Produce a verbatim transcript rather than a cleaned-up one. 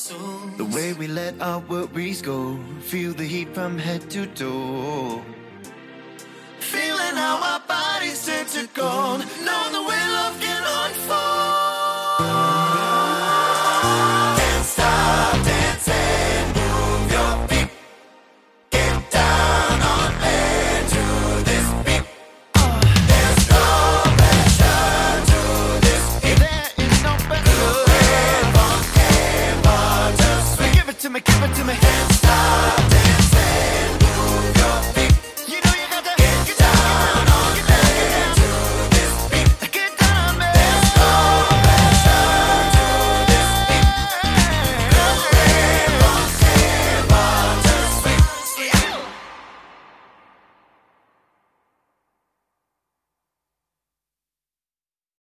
The way we let our worries go, feel the heat from head to toe. Feeling how our bodies turn to gold, know the way love can unfold. Can't stop dancing, move your feet. Get down on bed to this beat. There's no pressure to this heat. There is no pressure. Red, funk, and water, sweet. Give it to me, give it to me.